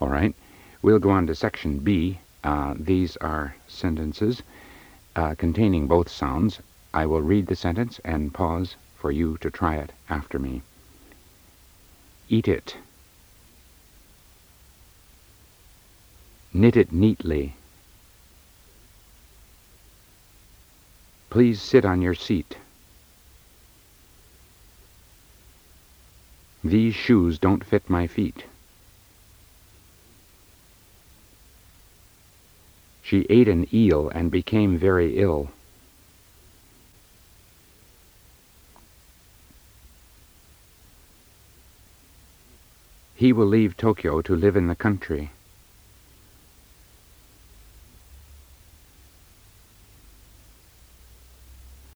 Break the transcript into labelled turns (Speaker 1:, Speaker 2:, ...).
Speaker 1: All right. We'll go on to section B. These are sentences containing both sounds. I will read the sentence and pause for you to try it after me. Eat it. Knit it neatly. Please sit on your seat. These shoes don't fit my feet. She ate an eel and became very ill. He will leave Tokyo to live in the country.